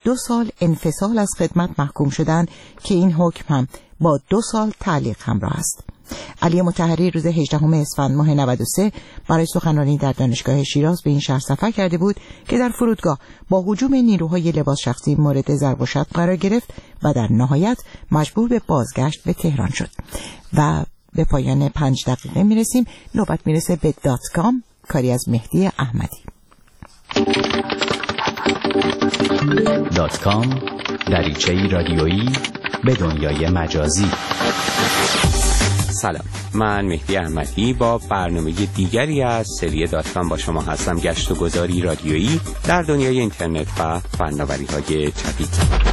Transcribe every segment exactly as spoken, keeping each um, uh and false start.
دو سال انفصال از خدمت محکوم شدند که این حکم هم با دو سال تعلیق همراه است. علی مطهری روز هجدهم اسفند ماه نود و سه برای سخنرانی در دانشگاه شیراز به این شهر سفر کرده بود که در فرودگاه با هجوم نیروهای لباس شخصی مورد ضرب و شتم قرار گرفت و در نهایت مجبور به بازگشت به تهران شد. و به پایان پنج دقیقه میرسیم. نوبت میرسه به دات کام، کاری از مهدی احمدی. دات کام، دریچه‌ای رادیویی به دنیای مجازی. سلام، من مهدی احمدی با برنامه دیگری از سری دات کام با شما هستم. گشت و گذاری رادیویی در دنیای اینترنت و فناوری‌های جدید.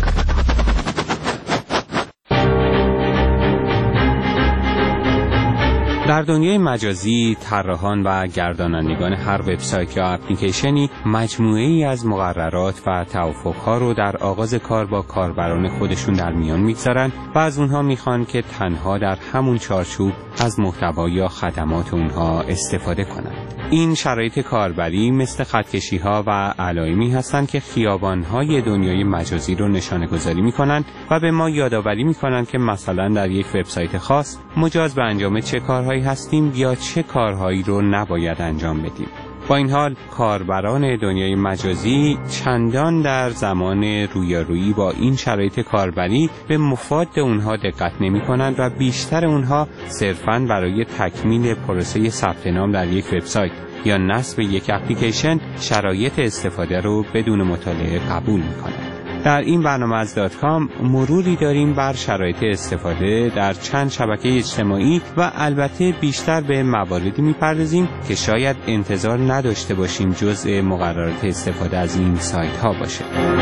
در دنیای مجازی، طراحان و گردانندگان هر وبسایت یا اپلیکیشنی مجموعه‌ای از مقررات و توافق‌ها رو در آغاز کار با کاربران خودشون در میان میگذارن و از اونها میخوان که تنها در همون چارچوب از محتوا یا خدمات اونها استفاده کنند. این شرایط کاربری مثل خطکشی‌ها و علائمی هستند که خیابان‌های دنیای مجازی رو نشانه‌گذاری می‌کنند و به ما یادآوری می‌کنند که مثلا در یک وبسایت خاص مجاز به انجام چه کارهایی هستیم یا چه کارهایی رو نباید انجام بدیم. با این حال کاربران دنیای مجازی چندان در زمان رویارویی با این شرایط کاربری به مفاد اونها دقت نمی کنند و بیشتر اونها صرفاً برای تکمیل پروسه ثبت نام در یک وبسایت یا نصب یک اپلیکیشن شرایط استفاده رو بدون مطالعه قبول می کنند. در این برنامه از دات کام مروری داریم بر شرایط استفاده در چند شبکه اجتماعی و البته بیشتر به مواردی میپردازیم که شاید انتظار نداشته باشیم جزء مقررات استفاده از این سایت ها باشه.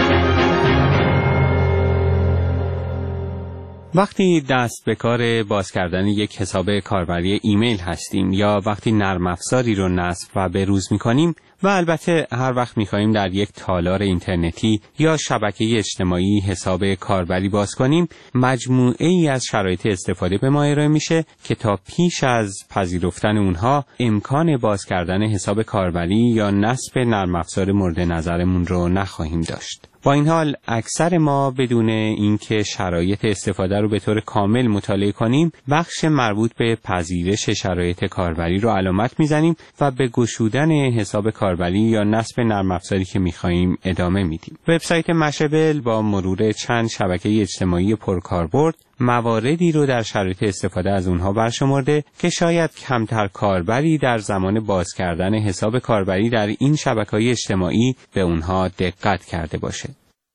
وقتی دست به کار باز کردن یک حساب کاربری ایمیل هستیم یا وقتی نرم افزاری رو نصب و بروز می‌کنیم و البته هر وقت می‌خوایم در یک تالار اینترنتی یا شبکه اجتماعی حساب کاربری باز کنیم، مجموعه‌ای از شرایط استفاده به ما ارائه میشه که تا پیش از پذیرفتن اونها امکان باز کردن حساب کاربری یا نصب نرم افزار مورد نظرمون رو نخواهیم داشت. با این حال اکثر ما بدون اینکه شرایط استفاده رو به طور کامل مطالعه کنیم بخش مربوط به پذیرش شرایط کاربری رو علامت میزنیم و به گشودن حساب کاربری یا نصب نرم افزاری که میخواییم ادامه میدیم. وبسایت مشابل با مرور چند شبکه اجتماعی پرکاربرد مواردی رو در شرایط استفاده از اونها برشمرده که شاید کمتر کاربری در زمان باز کردن حساب کاربری در این شبکه‌های اجتماعی به اونها دقت کرده باشه.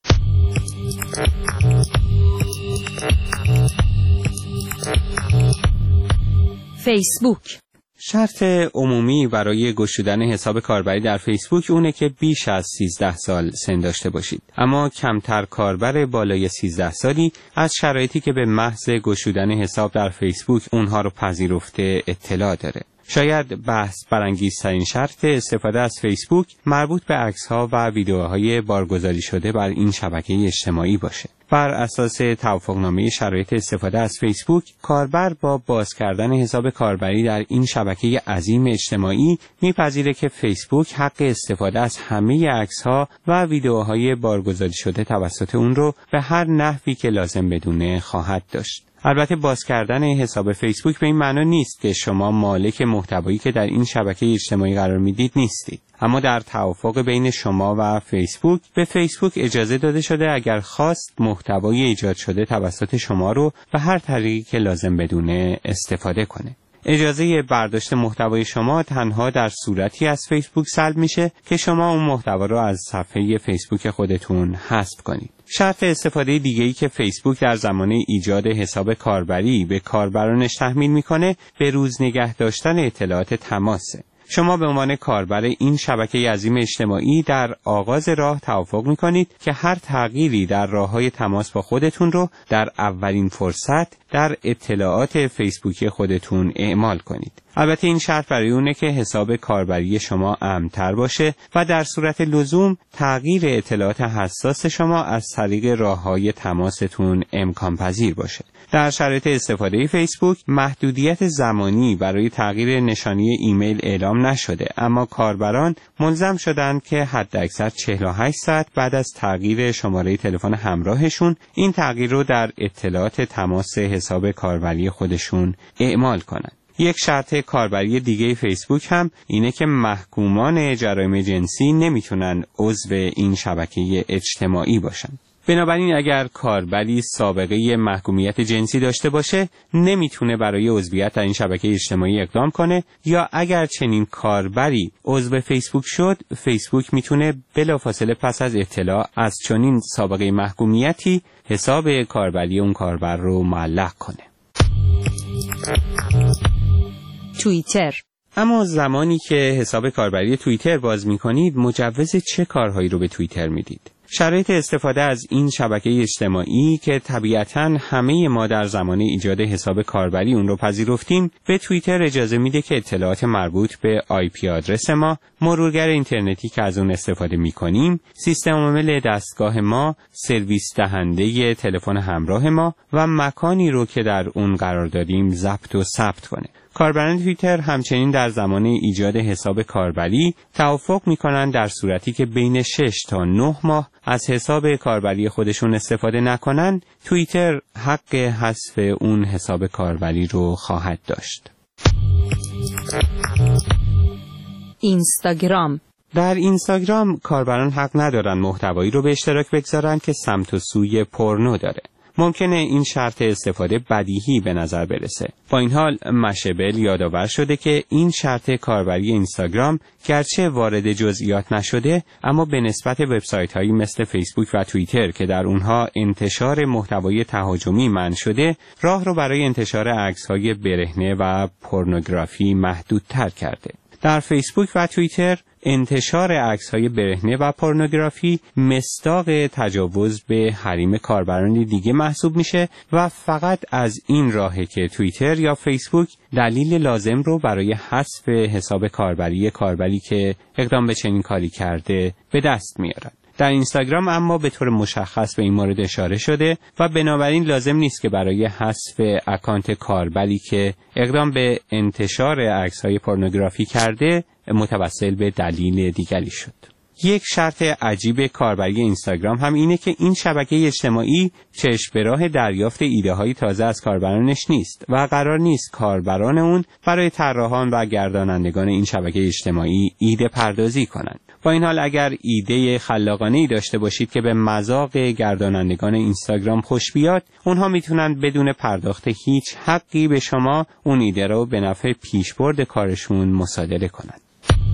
فیسبوک. شرط عمومی برای گشودن حساب کاربری در فیسبوک اونه که بیش از سیزده سال سن داشته باشید. اما کمتر کاربر بالای سیزده سالی از شرایطی که به محض گشودن حساب در فیسبوک اونها رو پذیرفته اطلاع داره. شاید بحث برانگیزترین شرط استفاده از فیسبوک مربوط به عکس‌ها و ویدیوهای بارگذاری شده بر این شبکه اجتماعی باشه. بر اساس توافقنامه شرایط استفاده از فیسبوک، کاربر با باز کردن حساب کاربری در این شبکه عظیم اجتماعی میپذیره که فیسبوک حق استفاده از همه عکس‌ها و ویدیوهای بارگذاری شده توسط اون رو به هر نحوی که لازم بدونه خواهد داشت. البته باز کردن حساب فیسبوک به این معنی نیست که شما مالک محتوایی که در این شبکه اجتماعی قرار میدید نیستید. اما در توافق بین شما و فیسبوک به فیسبوک اجازه داده شده اگر خواست محتوای ایجاد شده توسط شما رو به هر طریقی که لازم بدونه استفاده کنه. اجازه برداشت محتوای شما تنها در صورتی از فیسبوک سلب میشه که شما اون محتوا رو از صفحه فیسبوک خودتون حذف کنید. شرط استفاده دیگه‌ای که فیسبوک در زمان ایجاد حساب کاربری به کاربرانش تحمیل میکنه به روز نگه داشتن اطلاعات تماسه. شما به عنوان کاربر این شبکه عظیم اجتماعی در آغاز راه توافق می‌کنید که هر تغییری در راه‌های تماس با خودتون رو در اولین فرصت در اطلاعات فیسبوکی خودتون اعمال کنید. البته این شرط برای اونه که حساب کاربری شما امن‌تر باشه و در صورت لزوم تغییر اطلاعات حساس شما از طریق راه‌های تماستون امکان پذیر باشه. در شرایط استفاده فیسبوک محدودیت زمانی برای تغییر نشانی ایمیل اعلام نشده، اما کاربران ملزم شدند که حداکثر چهل و هشت ساعت بعد از تغییر شماره تلفن همراهشون این تغییر رو در اطلاعات تماس حساب کاربری خودشون اعمال کنند. یک شرط کاربری دیگه فیسبوک هم اینه که محکومان جرایم جنسی نمیتونن عضو این شبکه اجتماعی باشن. بنابراین اگر کاربری سابقه محکومیت جنسی داشته باشه نمیتونه برای عضویت در این شبکه اجتماعی اقدام کنه، یا اگر چنین کاربری عضو فیسبوک شد، فیسبوک میتونه بلافاصله پس از اطلاع از چنین سابقه محکومیتی حساب کاربری اون کاربر رو معلق کنه. توییتر. اما زمانی که حساب کاربری توییتر باز میکنید مجوز چه کارهایی رو به توییتر میدید؟ شرایط استفاده از این شبکه اجتماعی که طبیعتاً همه ما در زمان ایجاد حساب کاربری اون رو پذیرفتیم، به توییتر اجازه میده که اطلاعات مربوط به آی پی آدرس ما، مرورگر اینترنتی که از اون استفاده میکنیم، سیستم عامل دستگاه ما، سرویس دهنده تلفن همراه ما و مکانی رو که در اون قرار دادیم ضبط و ثبت کنه. کاربران توییتر همچنین در زمان ایجاد حساب کاربری توافق میکنن در صورتی که بین شش تا نه ماه از حساب کاربری خودشون استفاده نکنن، توییتر حق حذف اون حساب کاربری رو خواهد داشت. اینستاگرام. در اینستاگرام کاربران حق ندارن محتوایی رو به اشتراک بگذارن که سمت و سوی پورنو داره. ممکنه این شرط استفاده بدیهی به نظر برسه. با این حال مشابل یادآور شده که این شرط کاربری اینستاگرام گرچه وارد جزئیات نشده، اما به نسبت وبسایت‌هایی مثل فیسبوک و توییتر که در اونها انتشار محتوای تهاجمی منع شده، راه رو برای انتشار عکس‌های برهنه و پورنوگرافی محدودتر کرده. در فیسبوک و توییتر انتشار عکس‌های برهنه و پورنوگرافی مصداق تجاوز به حریم کاربران دیگه محسوب میشه و فقط از این راهه که توییتر یا فیسبوک دلیل لازم رو برای حذف حساب کاربری کاربری که اقدام به چنین کاری کرده به دست میارن. در اینستاگرام اما به طور مشخص به این مورد اشاره شده و بنابراین لازم نیست که برای حذف اکانت کاربری که اقدام به انتشار عکس‌های پورنوگرافی کرده متوسل به دلیل دیگری شد. یک شرط عجیب کاربری اینستاگرام هم اینه که این شبکه اجتماعی چشم به راه دریافت ایده‌های تازه از کاربرانش نیست و قرار نیست کاربران اون برای طراحان و گردانندگان این شبکه اجتماعی ایده پردازی کنند. با این حال اگر ایده خلاقانه‌ای داشته باشید که به مذاق گردانندگان اینستاگرام خوش بیاد، اونها میتونن بدون پرداخت هیچ حقی به شما اون ایده رو به نفع پیشبرد کارشون مصادره کنند.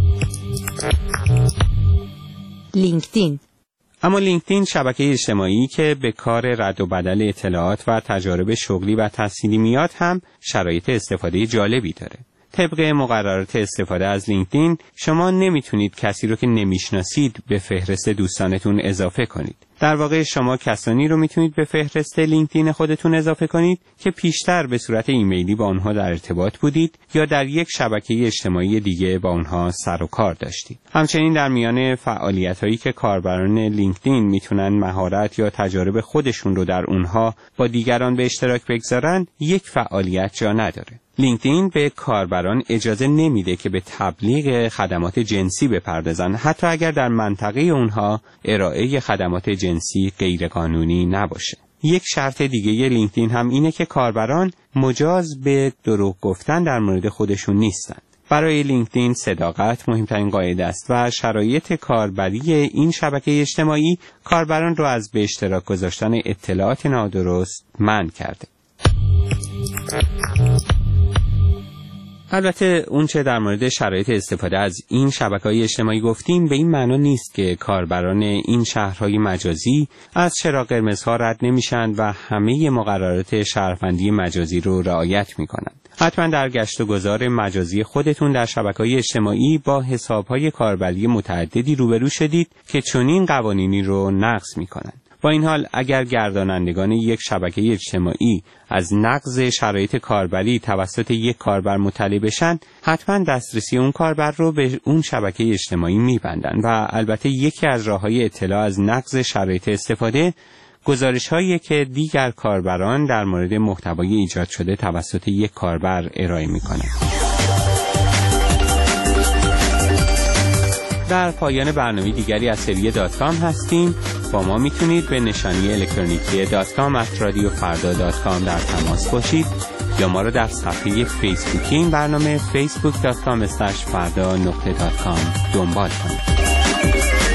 لینکدین. اما لینکدین شبکه اجتماعی که به کار رد و بدل اطلاعات و تجارب شغلی و تحصیلی میاد هم شرایط استفاده جالبی داره. طبق مقررات استفاده از لینکدین شما نمیتونید کسی رو که نمیشناسید به فهرست دوستانتون اضافه کنید. در واقع شما کسانی رو میتونید به فهرست لینکدین خودتون اضافه کنید که پیشتر به صورت ایمیلی با اونها در ارتباط بودید یا در یک شبکه اجتماعی دیگه با اونها سر و کار داشتید. همچنین در میان فعالیت‌هایی که کاربران لینکدین میتونن مهارت یا تجارب خودشون رو در اونها با دیگران به اشتراک بگذارن، یک فعالیت جا نداره. لینکدین به کاربران اجازه نمیده که به تبلیغ خدمات جنسی بپردازن، حتی اگر در منطقه اونها ارائه خدمات جنسی غیرقانونی نباشه. یک شرط دیگه لینکدین هم اینه که کاربران مجاز به دروغ گفتن در مورد خودشون نیستن. برای لینکدین صداقت مهمترین قاعده است و شرایط کاربری این شبکه اجتماعی کاربران رو از به اشتراک گذاشتن اطلاعات نادرست منع کرده. البته اون چه در مورد شرایط استفاده از این شبکه‌های اجتماعی گفتیم به این معنا نیست که کاربران این شهرهای مجازی از چراغ قرمزها رد نمیشن و همه مقررات شهروندی مجازی رو رعایت میکنن. حتما در گشت و گذار مجازی خودتون در شبکه‌های اجتماعی با حساب‌های کاربری متعددی روبرو شدید که چنین قوانینی رو نقض میکنن. با این حال اگر گردانندگان یک شبکه اجتماعی از نقض شرایط کاربری توسط یک کاربر مطلع بشن، حتما دسترسی اون کاربر رو به اون شبکه اجتماعی میبندن و البته یکی از راه‌های اطلاع از نقض شرایط استفاده گزارش‌هایی که دیگر کاربران در مورد محتوای ایجاد شده توسط یک کاربر ارائه می‌کنند. در پایان برنامه دیگری از سری دات کام هستیم. با ما میتونید به نشانی الکترونیکی دات کام ات رادیو فردا دات کام در تماس باشید یا ما رو در صفحه فیسبوکی این برنامه فیسبوک دات کام اسلش فردا نقطه دات کام دنبال کنید.